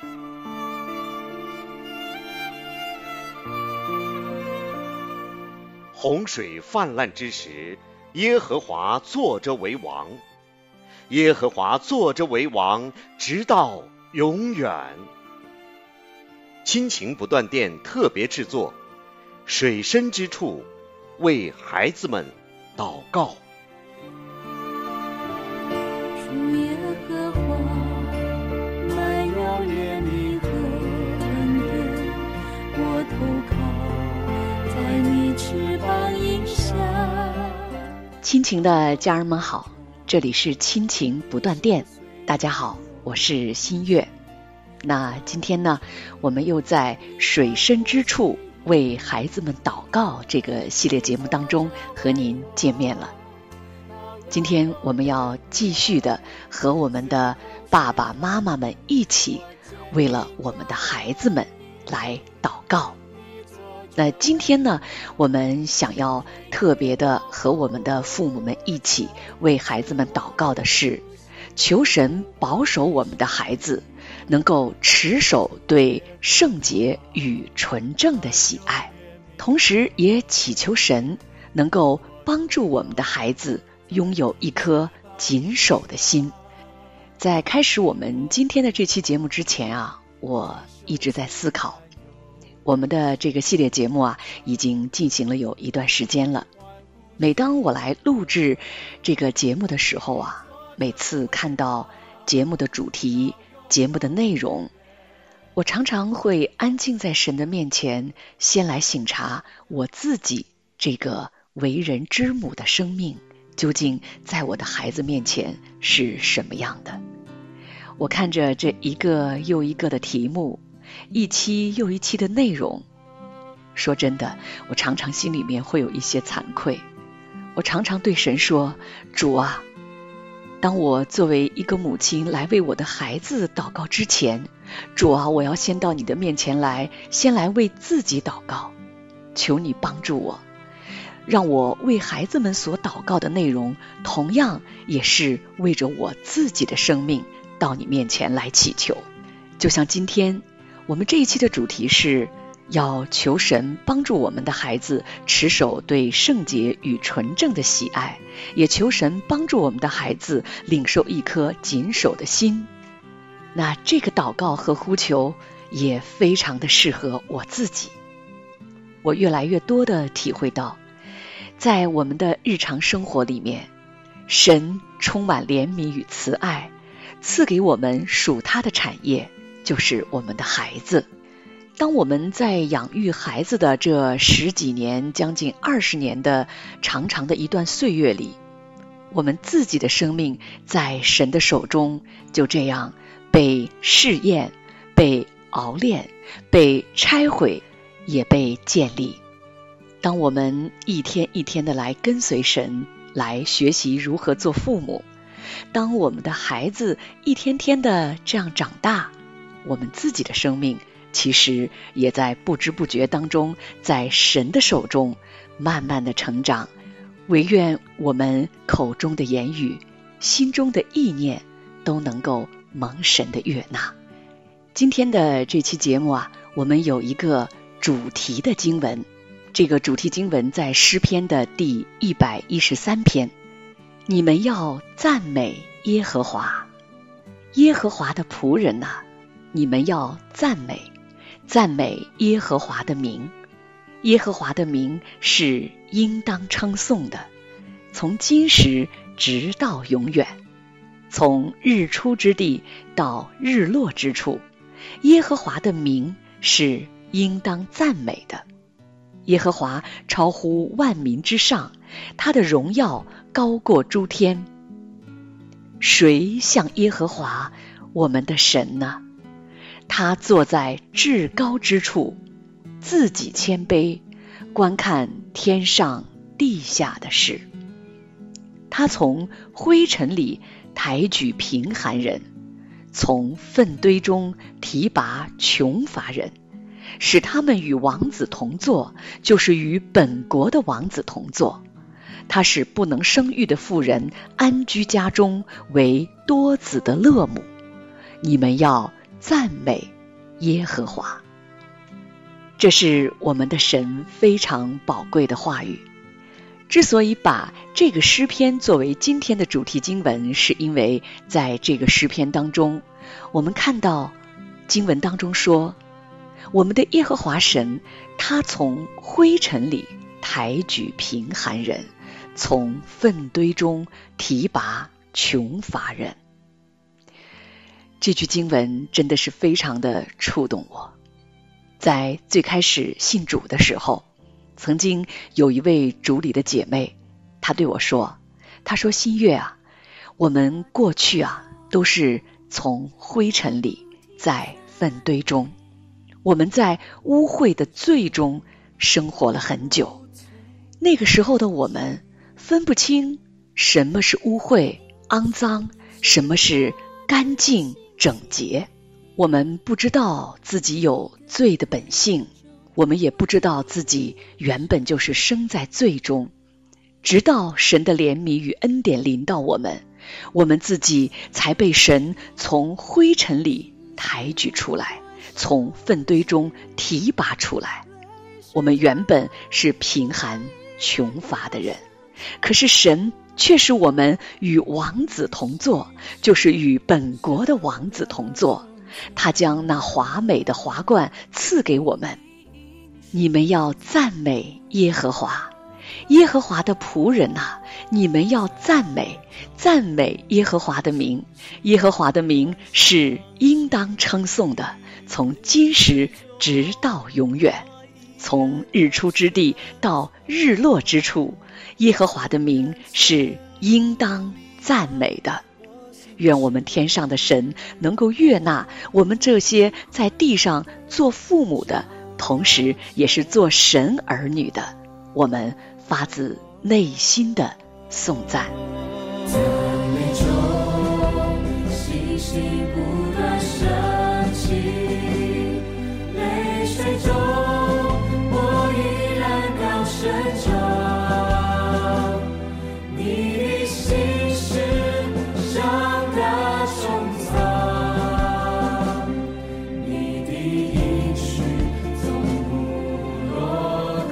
洪水泛滥之时，耶和华坐着为王，耶和华坐着为王，直到永远。亲情不断电特别制作，水深之处为孩子们祷告。 主耶和华，满有怜悯和恩典，我投靠在你翅膀荫下。 亲情的家人们好，这里是亲情不断电。大家好，我是新月。那今天呢，我们又在水深之处为孩子们祷告这个系列节目当中和您见面了。今天我们要继续的和我们的爸爸妈妈们一起为了我们的孩子们来祷告。那今天呢，我们想要特别的和我们的父母们一起为孩子们祷告的是，求神保守我们的孩子能够持守对圣洁与纯正的喜爱，同时也祈求神能够帮助我们的孩子拥有一颗谨守的心。在开始我们今天的这期节目之前啊，我一直在思考，我们的这个系列节目啊，已经进行了有一段时间了。每当我来录制这个节目的时候啊，每次看到节目的主题、节目的内容，我常常会安静在神的面前，先来省察我自己这个为人之母的生命究竟在我的孩子面前是什么样的。我看着这一个又一个的题目，一期又一期的内容，说真的，我常常心里面会有一些惭愧。我常常对神说，主啊，当我作为一个母亲来为我的孩子祷告之前，主啊，我要先到你的面前来，先来为自己祷告，求你帮助我，让我为孩子们所祷告的内容同样也是为着我自己的生命到你面前来祈求。就像今天我们这一期的主题是要求神帮助我们的孩子持守对圣洁与纯正的喜爱，也求神帮助我们的孩子领受一颗谨守的心。那这个祷告和呼求也非常的适合我自己。我越来越多的体会到，在我们的日常生活里面，神充满怜悯与慈爱，赐给我们属他的产业，就是我们的孩子。当我们在养育孩子的这10几年、将近20年的长长的一段岁月里，我们自己的生命在神的手中就这样被试验、被熬炼、被拆毁，也被建立。当我们一天一天的来跟随神，来学习如何做父母，当我们的孩子一天天的这样长大，我们自己的生命其实也在不知不觉当中，在神的手中慢慢的成长。唯愿我们口中的言语、心中的意念都能够蒙神的悦纳。今天的这期节目啊，我们有一个主题的经文，这个主题经文在诗篇的第113篇。你们要赞美耶和华，耶和华的仆人哪，你们要赞美耶和华的名。耶和华的名是应当称颂的，从今时直到永远，从日出之地到日落之处，耶和华的名是应当赞美的。耶和华超乎万民之上，他的荣耀高过诸天。谁像耶和华我们的神呢？他坐在至高之处，自己谦卑，观看天上地下的事。他从灰尘里抬举贫寒人，从粪堆中提拔穷乏人，使他们与王子同坐，就是与本国的王子同坐。他使不能生育的妇人安居家中，为多子的乐母。你们要赞美耶和华。这是我们的神非常宝贵的话语。之所以把这个诗篇作为今天的主题经文，是因为在这个诗篇当中，我们看到经文当中说，我们的耶和华神，他从灰尘里抬举贫寒人，从粪堆中提拔穷乏人。这句经文真的是非常的触动我。在最开始信主的时候，曾经有一位主里的姐妹，她对我说，她说，新月啊，我们过去啊都是从灰尘里，在粪堆中，我们在污秽的罪中生活了很久。那个时候的我们分不清什么是污秽肮脏，什么是干净整洁。我们不知道自己有罪的本性，我们也不知道自己原本就是生在罪中。直到神的怜悯与恩典临到我们，我们自己才被神从灰尘里抬举出来，从粪堆中提拔出来。我们原本是贫寒穷乏的人，可是神却使我们与王子同坐，就是与本国的王子同坐。他将那华美的华冠赐给我们。你们要赞美耶和华，耶和华的仆人啊，你们要赞美耶和华的名。耶和华的名是应当称颂的，从今时直到永远，从日出之地到日落之处，耶和华的名是应当赞美的。愿我们天上的神能够悦纳我们这些在地上做父母的，同时也是做神儿女的，我们发自内心的颂赞。 赞美中，星星不断升起，泪水中，我依然高声唱，你的心是上的种藏，你的应许总不落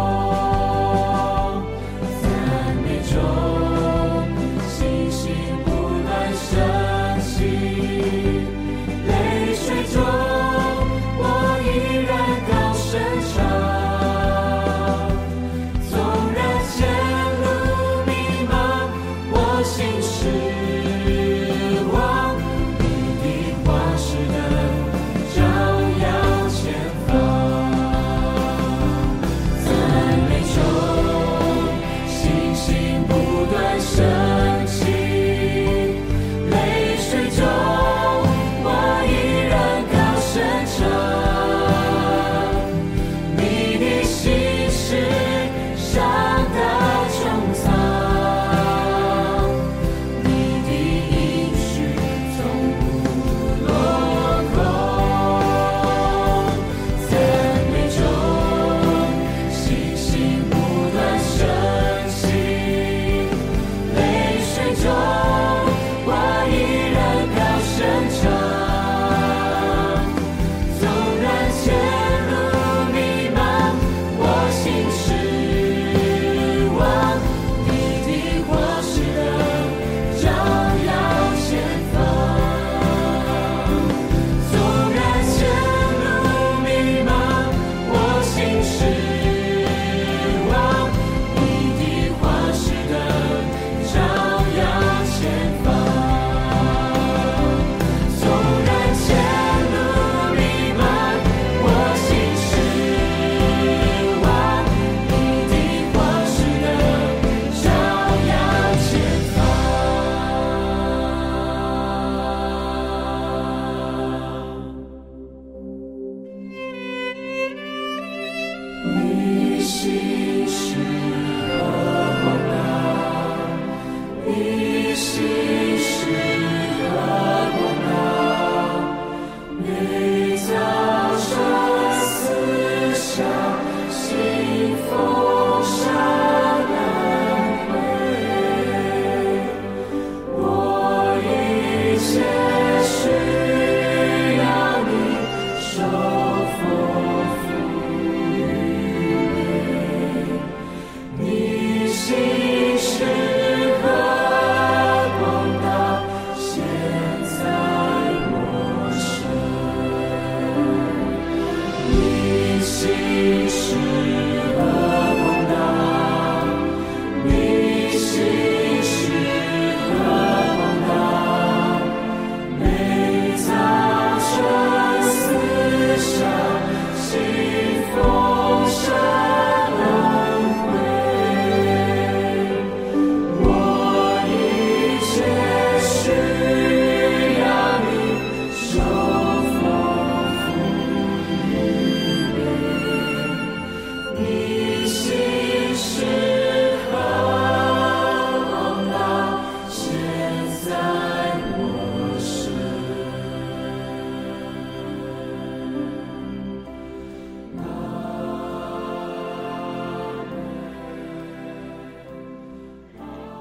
空。赞美中，星星不断升起，泪水中，我依然高声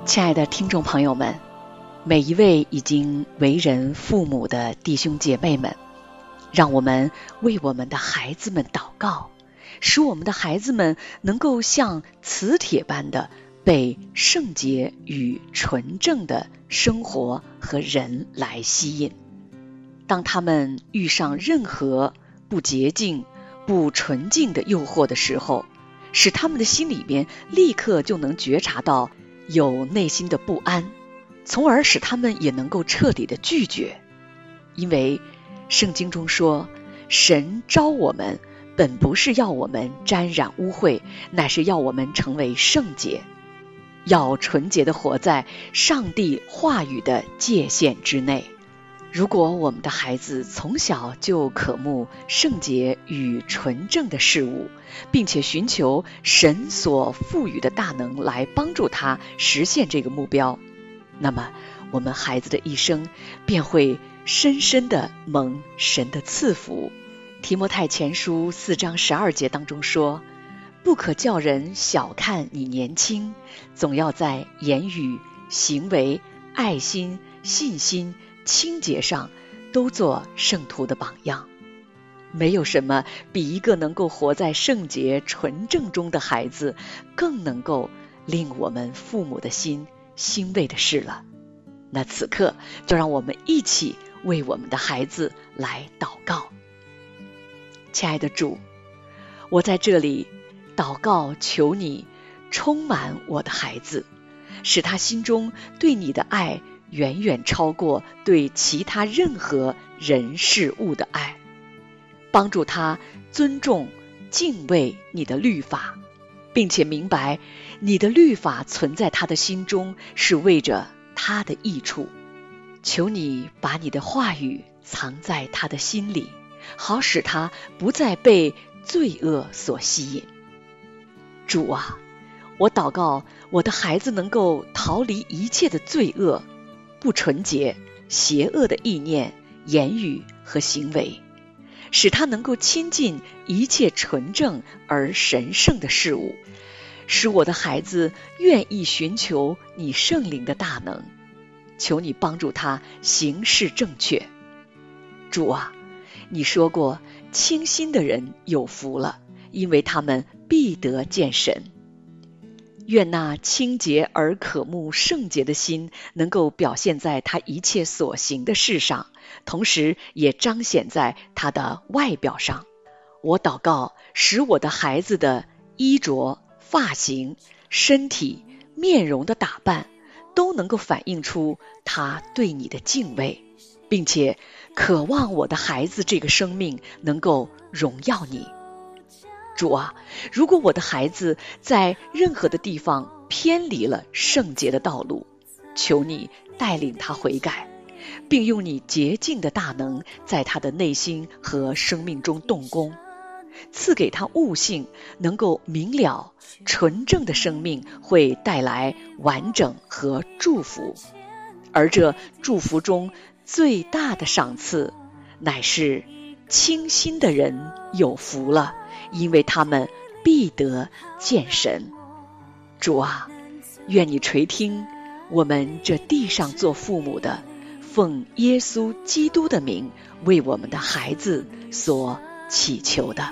亲爱的听众朋友们，每一位已经为人父母的弟兄姐妹们，让我们为我们的孩子们祷告，使我们的孩子们能够像磁铁般的被圣洁与纯正的生活和人来吸引。当他们遇上任何不洁净、不纯净的诱惑的时候，使他们的心里面立刻就能觉察到有内心的不安，从而使他们也能够彻底的拒绝。因为圣经中说，神召我们本不是要我们沾染污秽，乃是要我们成为圣洁，要纯洁的活在上帝话语的界限之内。如果我们的孩子从小就渴慕圣洁与纯正的事物，并且寻求神所赋予的大能来帮助他实现这个目标，那么我们孩子的一生便会深深地蒙神的赐福。提摩太前书4章12节当中说，不可叫人小看你年轻，总要在言语、行为、爱心、信心、清洁上都做圣徒的榜样。没有什么比一个能够活在圣洁纯正中的孩子更能够令我们父母的心欣慰的事了。那此刻就让我们一起为我们的孩子来祷告。亲爱的主，我在这里祷告，求你充满我的孩子，使他心中对你的爱远远超过对其他任何人事物的爱，帮助他尊重敬畏你的律法，并且明白你的律法存在他的心中是为着他的益处。求你把你的话语藏在他的心里，好使他不再被罪恶所吸引。主啊，我祷告我的孩子能够逃离一切的罪恶、不纯洁、邪恶的意念、言语和行为，使他能够亲近一切纯正而神圣的事物，使我的孩子愿意寻求你圣灵的大能。求你帮助他行事正确。主啊，你说过，清心的人有福了，因为他们必得见神。愿那清洁而渴慕圣洁的心能够表现在他一切所行的事上，同时也彰显在他的外表上。我祷告，使我的孩子的衣着、发型、身体、面容的打扮都能够反映出他对你的敬畏，并且渴望我的孩子这个生命能够荣耀你。主啊，如果我的孩子在任何的地方偏离了圣洁的道路，求你带领他悔改，并用你洁净的大能在他的内心和生命中动工，赐给他悟性，能够明了纯正的生命会带来完整和祝福，而这祝福中最大的赏赐乃是清心的人有福了，因为他们必得见神。主啊，愿你垂听我们这地上做父母的，奉耶稣基督的名为我们的孩子所祈求的。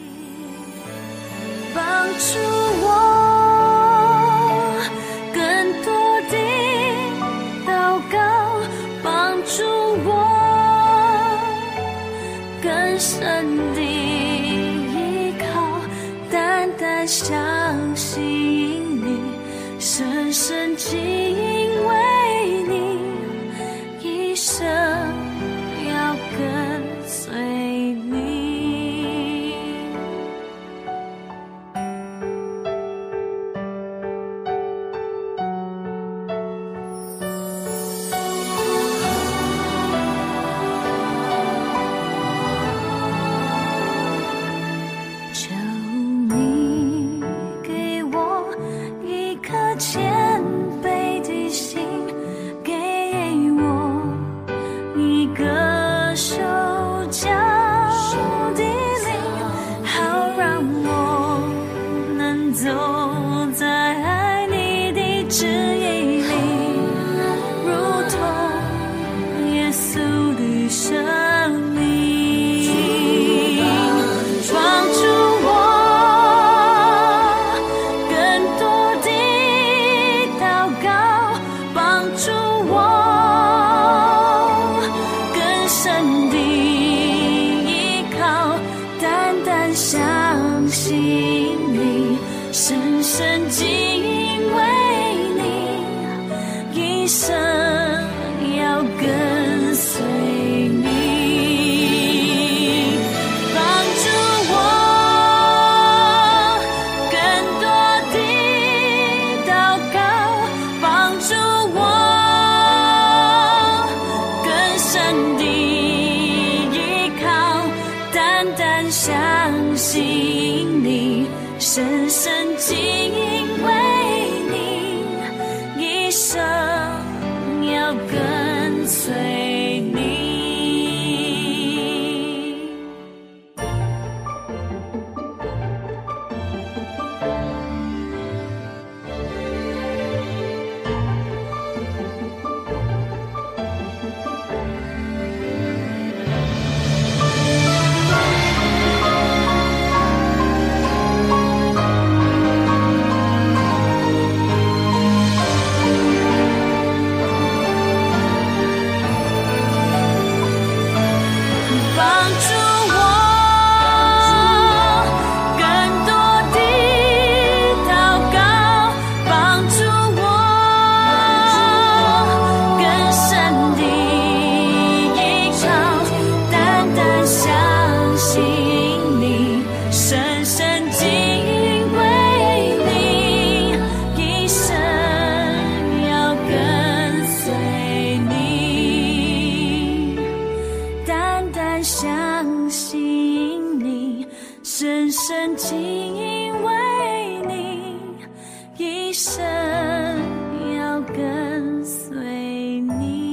帮助我更多地祷告，帮助我更深地依靠，单单相信你，深深敬畏你，一生要跟随你。谦卑的依靠，单单相信你，深深敬畏你，一生要跟随你。相信你，深深敬畏你，一生要跟随你。相信你，深深敬畏你，一生要跟随你。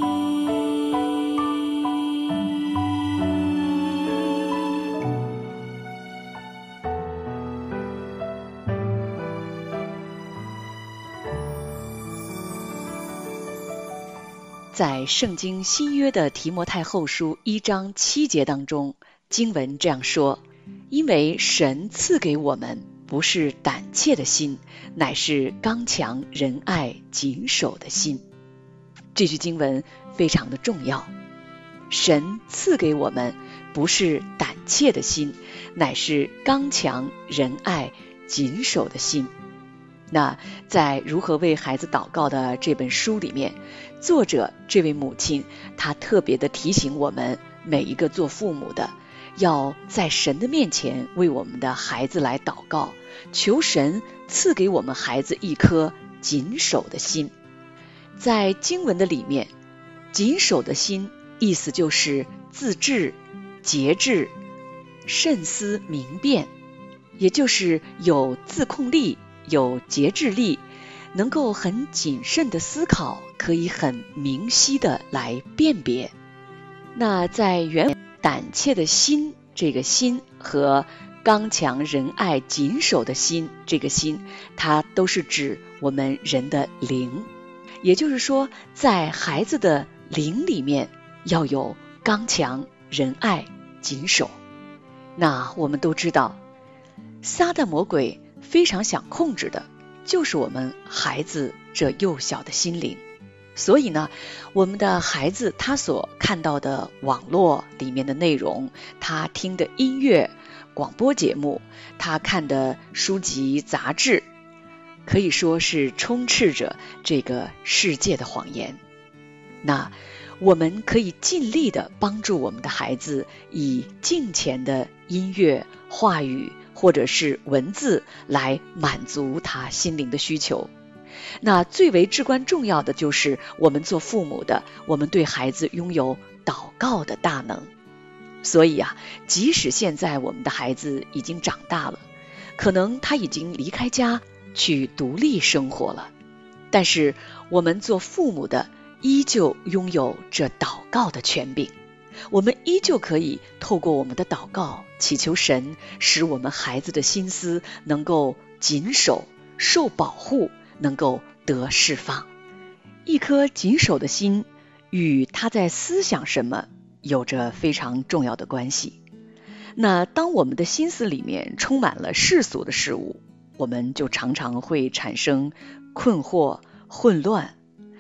在圣经新约的提摩太后书1章7节当中，经文这样说：因为神赐给我们不是胆怯的心，乃是刚强仁爱谨守的心。这句经文非常的重要，神赐给我们不是胆怯的心，乃是刚强仁爱谨守的心。那在如何为孩子祷告的这本书里面，作者这位母亲她特别的提醒我们每一个做父母的，要在神的面前为我们的孩子来祷告，求神赐给我们孩子一颗谨守的心。在经文的里面，谨守的心意思就是自制、节制、慎思明辨，也就是有自控力，有节制力，能够很谨慎的思考，可以很明晰的来辨别。那在原胆怯的心，这个心和刚强仁爱谨守的心，这个心，它都是指我们人的灵。也就是说，在孩子的灵里面要有刚强仁爱谨守。那我们都知道，撒旦魔鬼非常想控制的就是我们孩子这幼小的心灵。所以呢，我们的孩子他所看到的网络里面的内容，他听的音乐、广播节目，他看的书籍杂志，可以说是充斥着这个世界的谎言。那我们可以尽力的帮助我们的孩子，以敬虔的音乐、话语或者是文字来满足他心灵的需求。那最为至关重要的就是我们做父母的，我们对孩子拥有祷告的大能。所以啊，即使现在我们的孩子已经长大了，可能他已经离开家去独立生活了，但是我们做父母的依旧拥有这祷告的权柄，我们依旧可以透过我们的祷告祈求神，使我们孩子的心思能够谨守、受保护，能够得释放。一颗谨守的心与他在思想什么有着非常重要的关系。那当我们的心思里面充满了世俗的事物，我们就常常会产生困惑、混乱。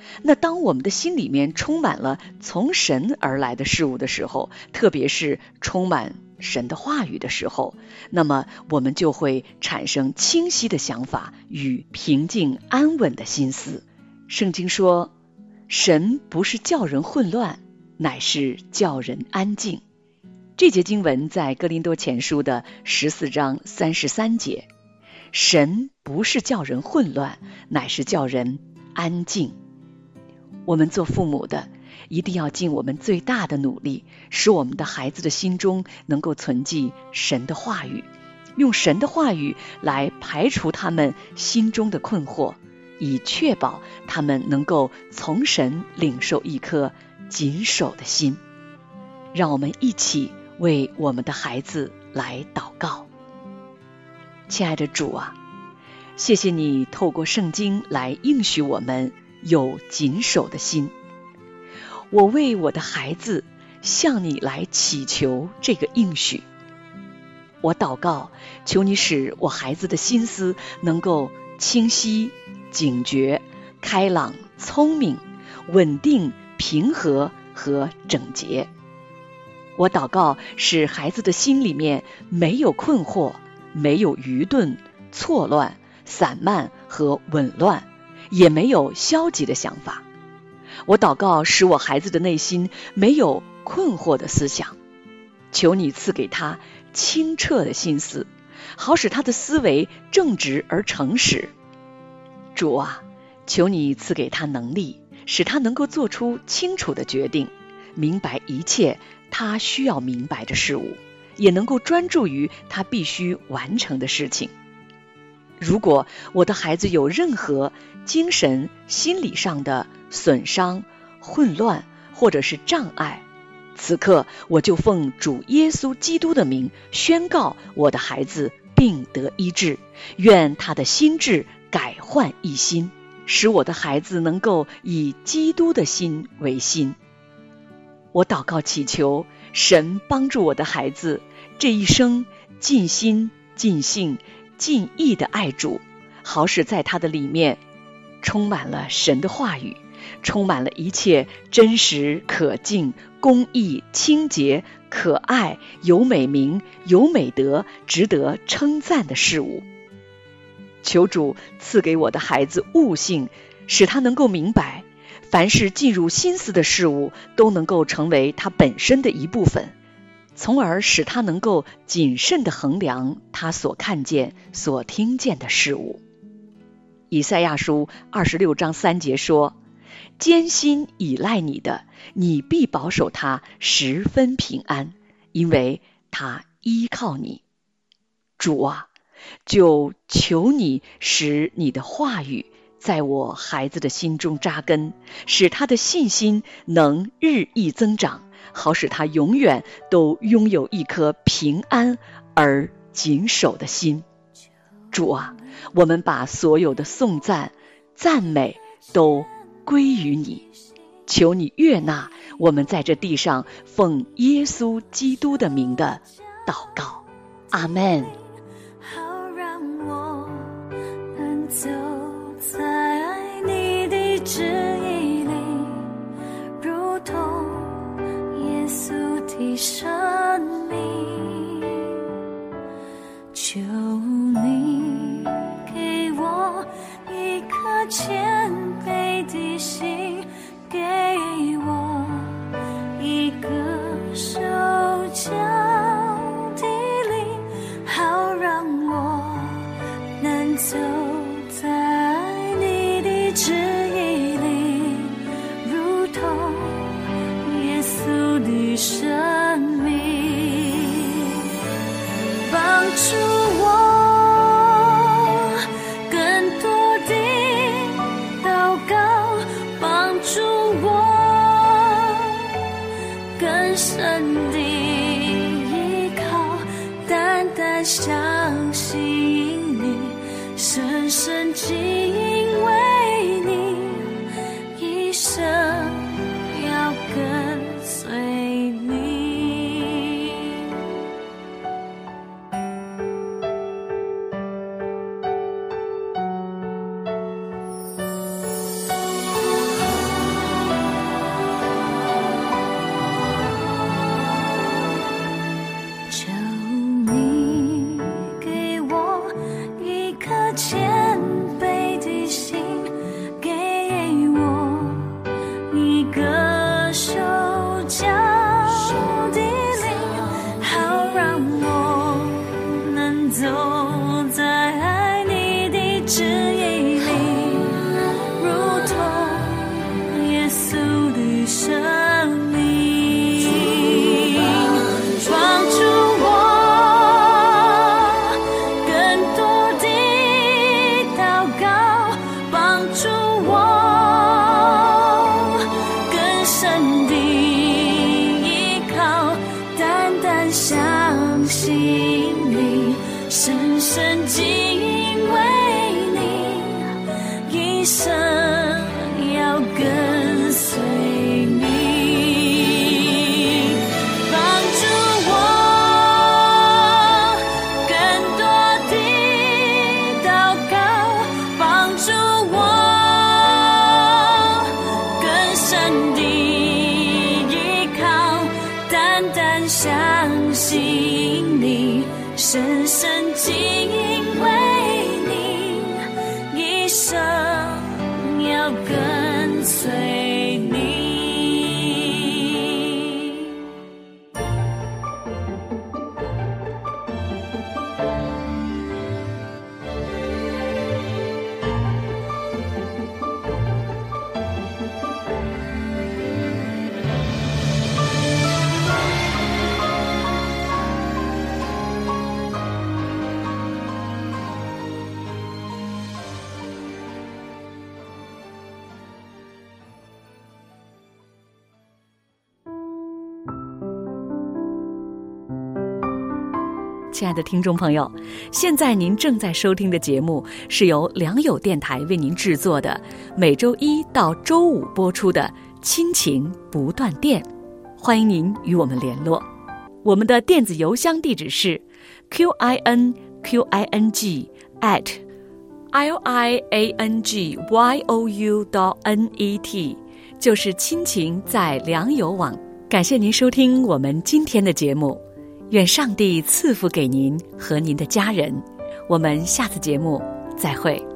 那当我们的心里面充满了从神而来的事物的时候，特别是充满神的话语的时候，那么我们就会产生清晰的想法与平静安稳的心思。圣经说，神不是叫人混乱，乃是叫人安静。这节经文在哥林多前书的14章33节，神不是叫人混乱，乃是叫人安静。我们做父母的一定要尽我们最大的努力，使我们的孩子的心中能够存记神的话语，用神的话语来排除他们心中的困惑，以确保他们能够从神领受一颗谨守的心。让我们一起为我们的孩子来祷告。亲爱的主啊，谢谢你透过圣经来应许我们有谨守的心。我为我的孩子向你来祈求这个应许。我祷告，求你使我孩子的心思能够清晰、警觉、开朗、聪明、稳定、平和和整洁。我祷告，使孩子的心里面没有困惑，没有愚钝、错乱、散漫和紊乱，也没有消极的想法。我祷告，使我孩子的内心没有困惑的思想。求你赐给他清澈的心思，好使他的思维正直而诚实。主啊，求你赐给他能力，使他能够做出清楚的决定，明白一切他需要明白的事物，也能够专注于他必须完成的事情。如果我的孩子有任何精神、心理上的损伤、混乱或者是障碍，此刻我就奉主耶稣基督的名宣告我的孩子病得医治，愿他的心志改换一新，使我的孩子能够以基督的心为心。我祷告祈求神帮助我的孩子这一生尽心、尽性、尽意的爱主，好使在他的里面充满了神的话语，充满了一切真实、可敬、公义、清洁、可爱、有美名、有美德、值得称赞的事物。求主赐给我的孩子悟性，使他能够明白，凡是进入心思的事物都能够成为他本身的一部分，从而使他能够谨慎地衡量他所看见、所听见的事物。以赛亚书26章3节说，艰辛倚赖你的，你必保守他十分平安，因为他依靠你。主啊，就求你使你的话语在我孩子的心中扎根，使他的信心能日益增长，好使他永远都拥有一颗平安而谨守的心。主啊，我们把所有的颂赞、赞美都归于你，求你悦纳我们在这地上奉耶稣基督的名的祷告。阿们。 好让我能走在你的旨意里，如同耶稣的生命。求你给我一颗谦卑的心，给我一个受教的灵，好让我能走在你的旨意里，如同耶稣的生命。帮助我更多的祷告，帮助我更深的依靠，单单相信你，深深敬畏你，一生要跟随你。 相信你，深深敬畏你，一生要跟随你，帮助我更多地祷告，帮助我更深地依靠，单单相信你，深深敬畏你，一生要跟随你。 亲爱的听众朋友，现在您正在收听的节目是由良友电台为您制作的，每周一到周五播出的亲情不断电，欢迎您与我们联络。我们的电子邮箱地址是 QINQING@liangyou.net， 就是亲情在良友网。感谢您收听我们今天的节目，愿上帝赐福给您和您的家人，我们下次节目再会。